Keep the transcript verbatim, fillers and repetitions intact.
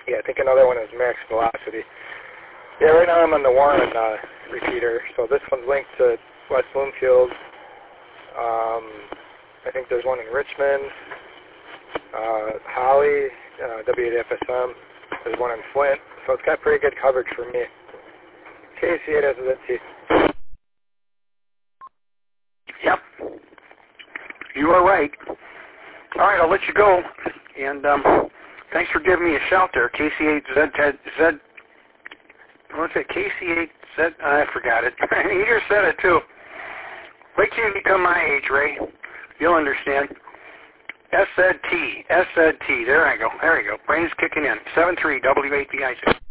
Yeah, I think another one is Max Velocity. Yeah, right now I'm on the Warren uh, repeater, so this one's linked to West Bloomfield. Um, I think there's one in Richmond, uh, Holly, uh, W eight F S M. There's one in Flint, so it's got pretty good coverage for me. K C eight S Z T. Yep. You are right. All right, I'll let you go. And um, thanks for giving me a shout there. K C eight Z, Z, what's it? K C eight Z, I forgot it. You just said it too. Wait till you become my age, Ray. You'll understand. S Z T, S Z T. There I go. There you go. Brain's kicking in. seven three W eight V I C.